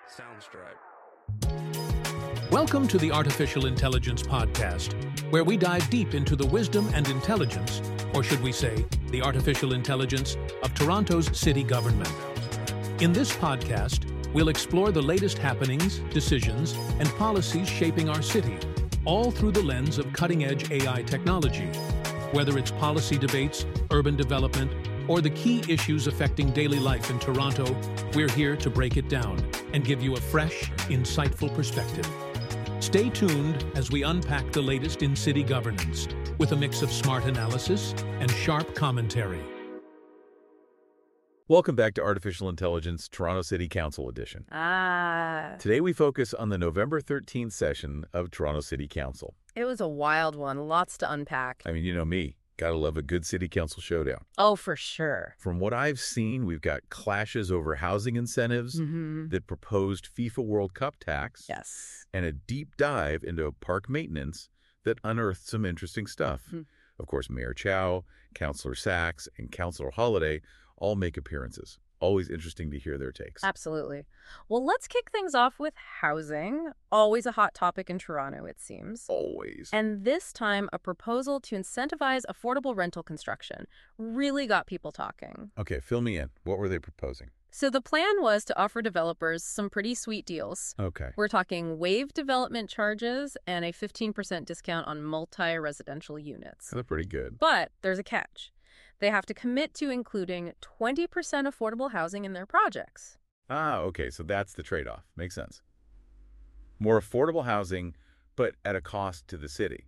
Soundstripe. Welcome to the Artificial Intelligence Podcast, where we dive deep into the wisdom and intelligence, or should we say, the artificial intelligence of Toronto's city government. In this podcast, we'll explore the latest happenings, decisions, and policies shaping our city, all through the lens of cutting-edge AI technology. Whether it's policy debates, urban development, or the key issues affecting daily life in Toronto, we're here to break it down and give you a fresh, insightful perspective. Stay tuned as we unpack the latest in city governance with a mix of smart analysis and sharp commentary. Welcome back to Artificial Intelligence Toronto City Council Edition. Today we focus on the November 13th session of Toronto City Council. It was a wild one, lots to unpack. I mean, you know me, gotta love a good city council showdown. Oh, for sure. From what I've seen, we've got clashes over housing incentives, the proposed FIFA World Cup tax, Yes. and a deep dive into park maintenance that unearthed some interesting stuff. Of course, Mayor Chow, Councillor Sachs, and Councillor Holiday all make appearances. Always interesting to hear their takes. Absolutely. Well, let's kick things off with housing. Always a hot topic in Toronto, it seems. Always. And this time, a proposal to incentivize affordable rental construction really got people talking. Okay, fill me in. What were they proposing? So the plan was to offer developers some pretty sweet deals. Okay. We're talking waived development charges and a 15% discount on multi-residential units. They're pretty good. But there's a catch. They have to commit to including 20% affordable housing in their projects. Okay, so that's the trade-off. Makes sense. More affordable housing, but at a cost to the city.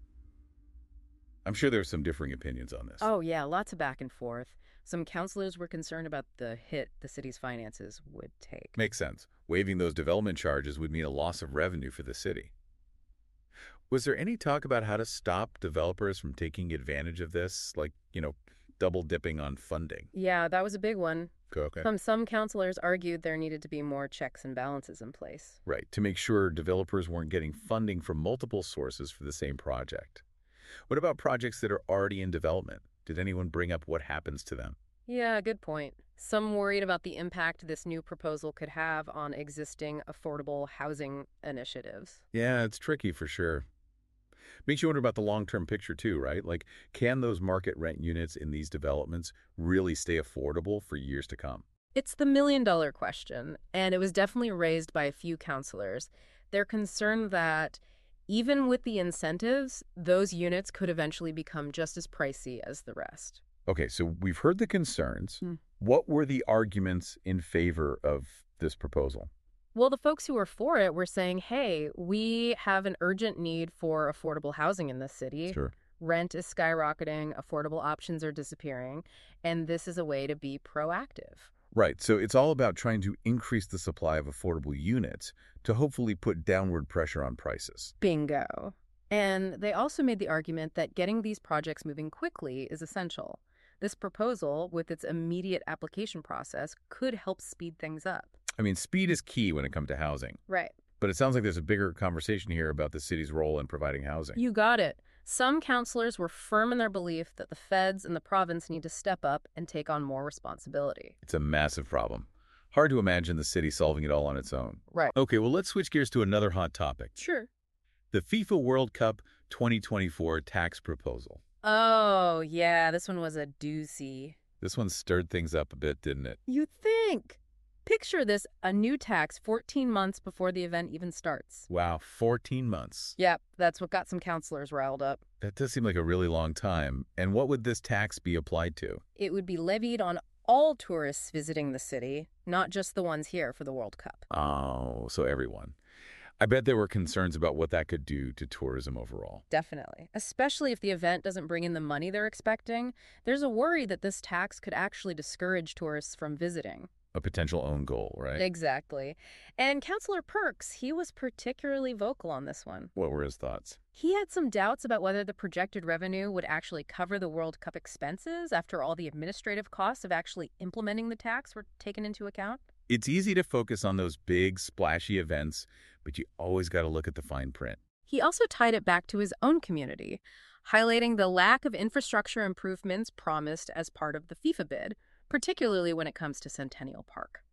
I'm sure there's some differing opinions on this. Oh, yeah, lots of back and forth. Some councillors were concerned about the hit the city's finances would take. Makes sense. Waiving those development charges would mean a loss of revenue for the city. Was there any talk about how to stop developers from taking advantage of this, like, double dipping on funding? Yeah, that was a big one. Okay. Some councillors argued there needed to be more checks and balances in place. Right, to make sure developers weren't getting funding from multiple sources for the same project. What about projects that are already in development? Did anyone bring up what happens to them? Yeah, good point. Some worried about the impact this new proposal could have on existing affordable housing initiatives. Yeah, it's tricky for sure. Makes you wonder about the long-term picture too, right? Like, can those market rent units in these developments really stay affordable for years to come? It's the million-dollar question, and it was definitely raised by a few councillors. They're concerned that even with the incentives, those units could eventually become just as pricey as the rest. Okay, so we've heard the concerns. What were the arguments in favor of this proposal? Well, the folks who were for it were saying, hey, we have an urgent need for affordable housing in this city. Sure. Rent is skyrocketing, affordable options are disappearing, and this is a way to be proactive. Right, so it's all about trying to increase the supply of affordable units to hopefully put downward pressure on prices. Bingo. And they also made the argument that getting these projects moving quickly is essential. This proposal, with its immediate application process, could help speed things up. I mean, speed is key when it comes to housing. Right. But it sounds like there's a bigger conversation here about the city's role in providing housing. You got it. Some councillors were firm in their belief that the feds and the province need to step up and take on more responsibility. It's a massive problem. Hard to imagine the city solving it all on its own. Right. Okay, well, let's switch gears to another hot topic. Sure. The FIFA World Cup 2024 tax proposal. Oh, yeah, this one was a doozy. This one stirred things up a bit, didn't it? You think? Picture this, a new tax 14 months before the event even starts. Wow, 14 months. Yep, that's what got some councillors riled up. That does seem like a really long time. And what would this tax be applied to? It would be levied on all tourists visiting the city, not just the ones here for the World Cup. Oh, so everyone. I bet there were concerns about what that could do to tourism overall. Definitely. Especially if the event doesn't bring in the money they're expecting. There's a worry that this tax could actually discourage tourists from visiting. A potential own goal, right? Exactly. And Councillor Perks, he was particularly vocal on this one. What were his thoughts? He had some doubts about whether the projected revenue would actually cover the World Cup expenses after all the administrative costs of actually implementing the tax were taken into account. It's easy to focus on those big, splashy events, but you always got to look at the fine print. He also tied it back to his own community, highlighting the lack of infrastructure improvements promised as part of the FIFA bid, particularly when it comes to Centennial Park.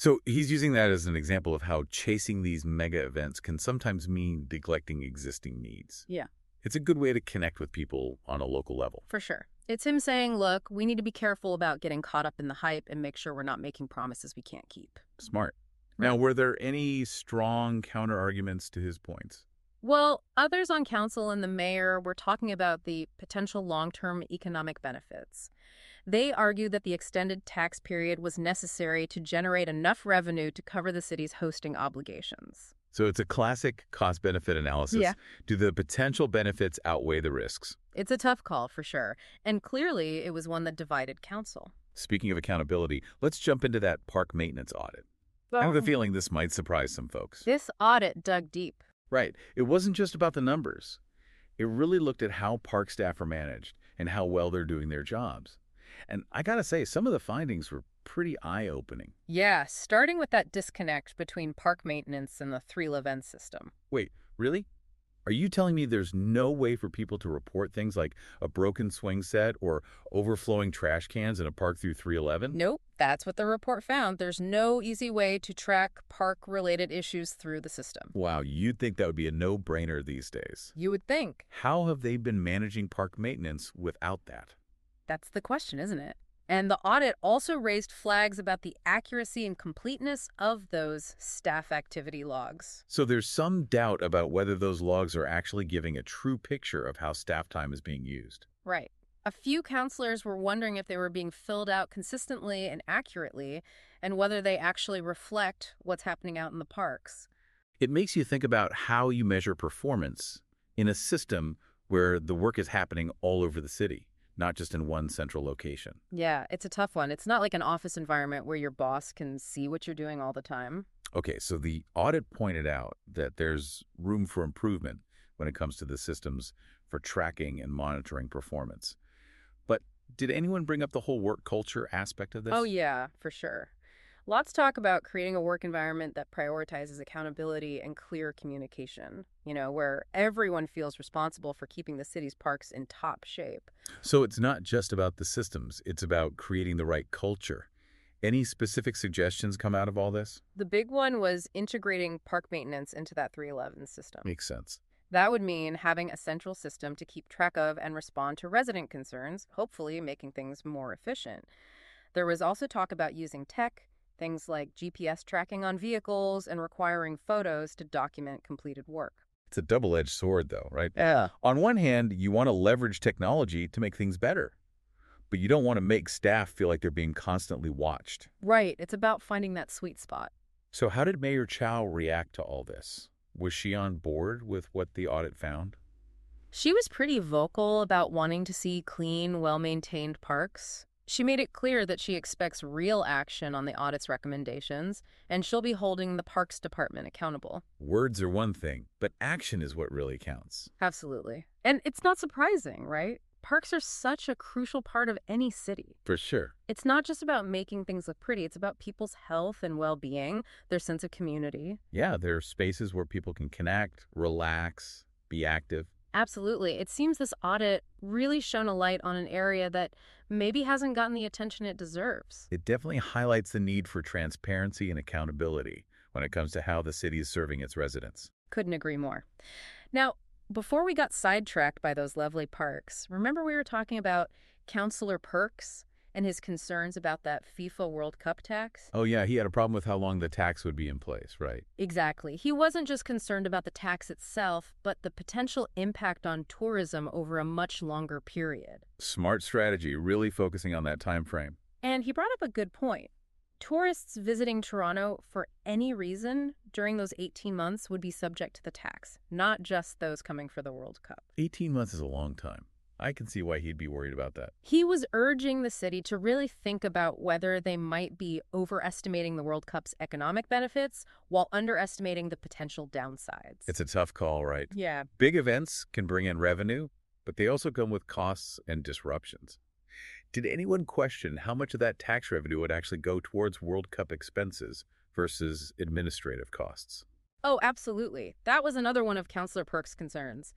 So he's using that as an example of how chasing these mega events can sometimes mean neglecting existing needs. Yeah. It's a good way to connect with people on a local level. For sure. It's him saying, look, we need to be careful about getting caught up in the hype and make sure we're not making promises we can't keep. Smart. Now, were there any strong counter-arguments to his points? Well, others on council and the mayor were talking about the potential long-term economic benefits. They argued that the extended tax period was necessary to generate enough revenue to cover the city's hosting obligations. So it's a classic cost-benefit analysis. Yeah. Do the potential benefits outweigh the risks? It's a tough call, for sure. And clearly, it was one that divided council. Speaking of accountability, let's jump into that park maintenance audit. I have a feeling this might surprise some folks. This audit dug deep. Right. It wasn't just about the numbers. It really looked at how park staff are managed and how well they're doing their jobs. And I gotta say, some of the findings were pretty eye-opening. Yeah, starting with that disconnect between park maintenance and the thrill event system. Wait, really? Are you telling me there's no way for people to report things like a broken swing set or overflowing trash cans in a park through 311? Nope, that's what the report found. There's no easy way to track park-related issues through the system. Wow, you'd think that would be a no-brainer these days. You would think. How have they been managing park maintenance without that? That's the question, isn't it? And the audit also raised flags about the accuracy and completeness of those staff activity logs. So there's some doubt about whether those logs are actually giving a true picture of how staff time is being used. Right. A few counselors were wondering if they were being filled out consistently and accurately, and whether they actually reflect what's happening out in the parks. It makes you think about how you measure performance in a system where the work is happening all over the city, not just in one central location. Yeah, it's a tough one. It's not like an office environment where your boss can see what you're doing all the time. Okay, so the audit pointed out that there's room for improvement when it comes to the systems for tracking and monitoring performance. But did anyone bring up the whole work culture aspect of this? Oh, yeah, for sure. Lots talk about creating a work environment that prioritizes accountability and clear communication, where everyone feels responsible for keeping the city's parks in top shape. So it's not just about the systems, it's about creating the right culture. Any specific suggestions come out of all this? The big one was integrating park maintenance into that 311 system. Makes sense. That would mean having a central system to keep track of and respond to resident concerns, hopefully making things more efficient. There was also talk about using tech, things like GPS tracking on vehicles and requiring photos to document completed work. It's a double-edged sword, though, right? Yeah. On one hand, you want to leverage technology to make things better, but you don't want to make staff feel like they're being constantly watched. Right. It's about finding that sweet spot. So how did Mayor Chow react to all this? Was she on board with what the audit found? She was pretty vocal about wanting to see clean, well-maintained parks. She made it clear that she expects real action on the audit's recommendations, and she'll be holding the Parks Department accountable. Words are one thing, but action is what really counts. Absolutely. And it's not surprising, right? Parks are such a crucial part of any city. For sure. It's not just about making things look pretty. It's about people's health and well-being, their sense of community. Yeah, there are spaces where people can connect, relax, be active. Absolutely. It seems this audit really shone a light on an area that maybe hasn't gotten the attention it deserves. It definitely highlights the need for transparency and accountability when it comes to how the city is serving its residents. Couldn't agree more. Now, before we got sidetracked by those lovely parks, remember we were talking about Councilor Perks and his concerns about that FIFA World Cup tax? Oh yeah, he had a problem with how long the tax would be in place, right? Exactly. He wasn't just concerned about the tax itself, but the potential impact on tourism over a much longer period. Smart strategy, really focusing on that time frame. And he brought up a good point. Tourists visiting Toronto for any reason during those 18 months would be subject to the tax, not just those coming for the World Cup. 18 months is a long time. I can see why he'd be worried about that. He was urging the city to really think about whether they might be overestimating the World Cup's economic benefits while underestimating the potential downsides. It's a tough call, right? Yeah. Big events can bring in revenue, but they also come with costs and disruptions. Did anyone question how much of that tax revenue would actually go towards World Cup expenses versus administrative costs? Oh, absolutely. That was another one of Councilor Perks' concerns.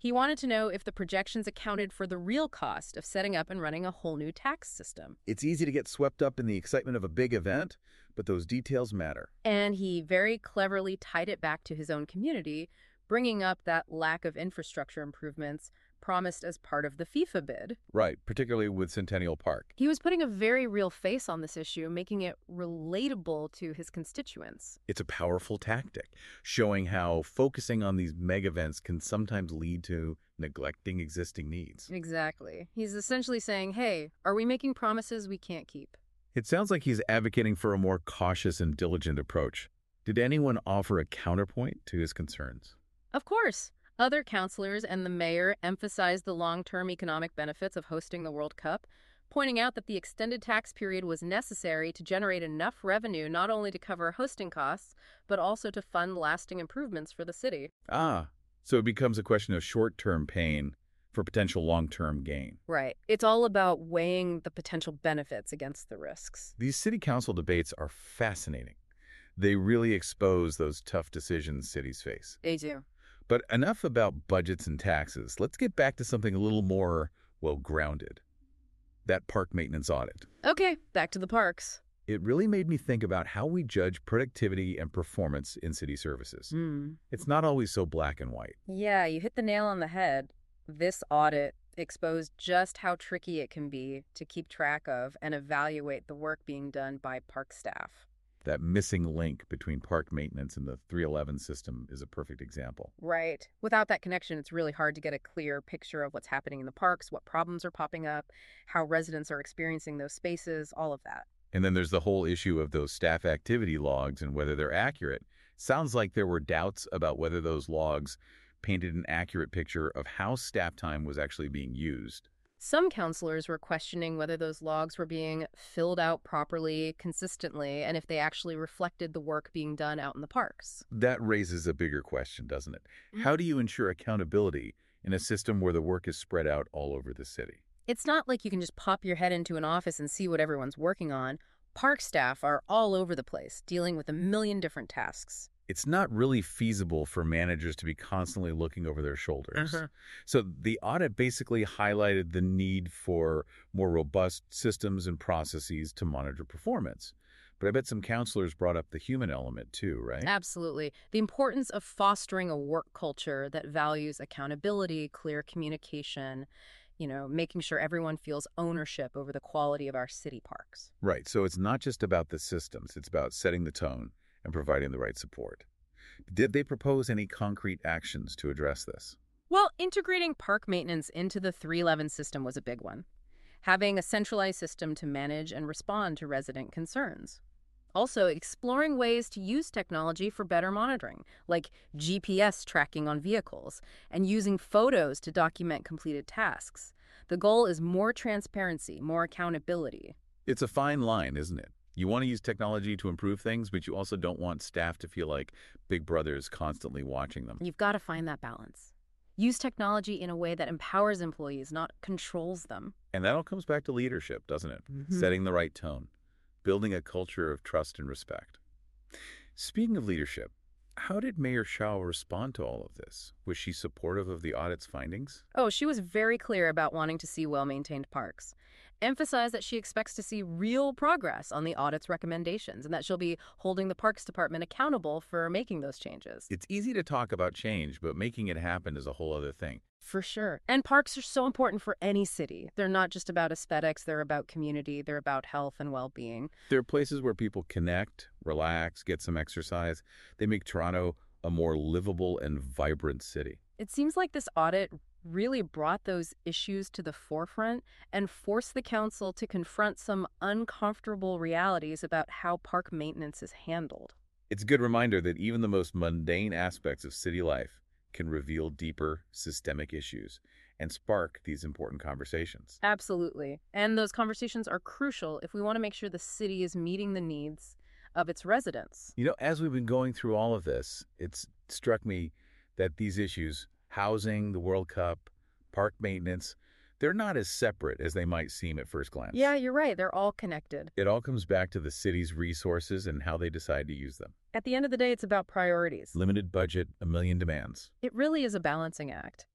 He wanted to know if the projections accounted for the real cost of setting up and running a whole new tax system. It's easy to get swept up in the excitement of a big event, but those details matter. And he very cleverly tied it back to his own community, bringing up that lack of infrastructure improvements promised as part of the FIFA bid. Right, particularly with Centennial Park. He was putting a very real face on this issue, making it relatable to his constituents. It's a powerful tactic, showing how focusing on these mega events can sometimes lead to neglecting existing needs. Exactly. He's essentially saying, hey, are we making promises we can't keep? It sounds like he's advocating for a more cautious and diligent approach. Did anyone offer a counterpoint to his concerns? Of course. Other councilors and the mayor emphasized the long-term economic benefits of hosting the World Cup, pointing out that the extended tax period was necessary to generate enough revenue not only to cover hosting costs, but also to fund lasting improvements for the city. Ah, so it becomes a question of short-term pain for potential long-term gain. Right. It's all about weighing the potential benefits against the risks. These city council debates are fascinating. They really expose those tough decisions cities face. They do. But enough about budgets and taxes. Let's get back to something a little more, well, grounded. That park maintenance audit. Okay, back to the parks. It really made me think about how we judge productivity and performance in city services. It's not always so black and white. Yeah, you hit the nail on the head. This audit exposed just how tricky it can be to keep track of and evaluate the work being done by park staff. That missing link between park maintenance and the 311 system is a perfect example. Right. Without that connection, it's really hard to get a clear picture of what's happening in the parks, what problems are popping up, how residents are experiencing those spaces, all of that. And then there's the whole issue of those staff activity logs and whether they're accurate. Sounds like there were doubts about whether those logs painted an accurate picture of how staff time was actually being used. Some counselors were questioning whether those logs were being filled out properly, consistently, and if they actually reflected the work being done out in the parks. That raises a bigger question, doesn't it? How do you ensure accountability in a system where the work is spread out all over the city? It's not like you can just pop your head into an office and see what everyone's working on. Park staff are all over the place, dealing with a million different tasks. It's not really feasible for managers to be constantly looking over their shoulders. So the audit basically highlighted the need for more robust systems and processes to monitor performance. But I bet some counselors brought up the human element too, right? Absolutely. The importance of fostering a work culture that values accountability, clear communication, making sure everyone feels ownership over the quality of our city parks. Right. So it's not just about the systems. It's about setting the tone and providing the right support. Did they propose any concrete actions to address this? Well, integrating park maintenance into the 311 system was a big one. Having a centralized system to manage and respond to resident concerns. Also, exploring ways to use technology for better monitoring, like GPS tracking on vehicles, and using photos to document completed tasks. The goal is more transparency, more accountability. It's a fine line, isn't it? You want to use technology to improve things, but you also don't want staff to feel like Big Brother is constantly watching them. You've got to find that balance. Use technology in a way that empowers employees, not controls them. And that all comes back to leadership, doesn't it? Setting the right tone, building a culture of trust and respect. Speaking of leadership, how did Mayor Shao respond to all of this? Was she supportive of the audit's findings? Oh, she was very clear about wanting to see well-maintained parks. Emphasized that she expects to see real progress on the audit's recommendations and that she'll be holding the Parks Department accountable for making those changes. It's easy to talk about change, but making it happen is a whole other thing. For sure. And parks are so important for any city. They're not just about aesthetics, they're about community, they're about health and well-being. They're places where people connect, relax, get some exercise. They make Toronto a more livable and vibrant city. It seems like this audit really brought those issues to the forefront and forced the council to confront some uncomfortable realities about how park maintenance is handled. It's a good reminder that even the most mundane aspects of city life can reveal deeper systemic issues and spark these important conversations. Absolutely. And those conversations are crucial if we want to make sure the city is meeting the needs of its residents. As we've been going through all of this, it's struck me that these issues, housing, the World Cup, park maintenance, they're not as separate as they might seem at first glance. Yeah, you're right. They're all connected. It all comes back to the city's resources and how they decide to use them. At the end of the day, it's about priorities. Limited budget, a million demands. It really is a balancing act.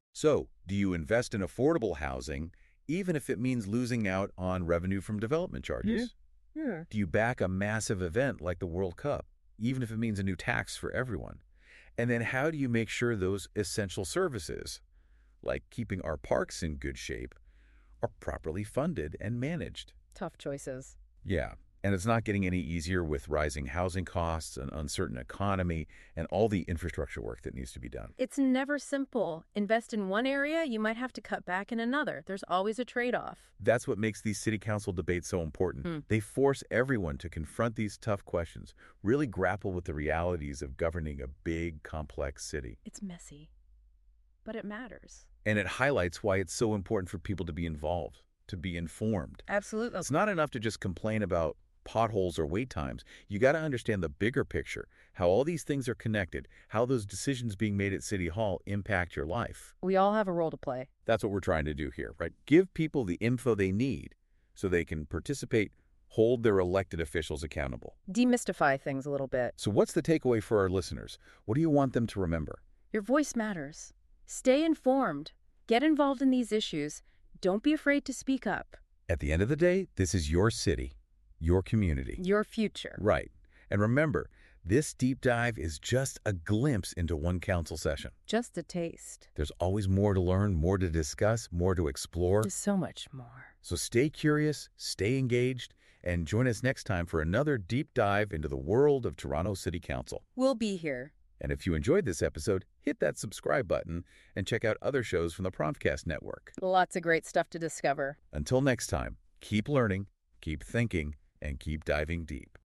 So, do you invest in affordable housing, even if it means losing out on revenue from development charges? Yeah. Do you back a massive event like the World Cup, even if it means a new tax for everyone? And then how do you make sure those essential services, like keeping our parks in good shape, are properly funded and managed? Tough choices. Yeah, and it's not getting any easier with rising housing costs, an uncertain economy, and all the infrastructure work that needs to be done. It's never simple. Invest in one area, you might have to cut back in another. There's always a trade-off. That's what makes these city council debates so important. They force everyone to confront these tough questions, really grapple with the realities of governing a big, complex city. It's messy, but it matters. And it highlights why it's so important for people to be involved, to be informed. Absolutely. It's not enough to just complain about potholes or wait times. You got to understand the bigger picture, how all these things are connected, how those decisions being made at City Hall impact your life. We all have a role to play. That's what we're trying to do here, right? Give people the info they need so they can participate, hold their elected officials accountable. Demystify things a little bit. So what's the takeaway for our listeners? What do you want them to remember? Your voice matters. Stay informed. Get involved in these issues. Don't be afraid to speak up. At the end of the day, this is your city, your community. Your future. Right. And remember, this deep dive is just a glimpse into one council session. Just a taste. There's always more to learn, more to discuss, more to explore. There's so much more. So stay curious, stay engaged, and join us next time for another deep dive into the world of Toronto City Council. We'll be here. And if you enjoyed this episode, hit that subscribe button and check out other shows from the Promftcast Network. Lots of great stuff to discover. Until next time, keep learning, keep thinking, and keep diving deep.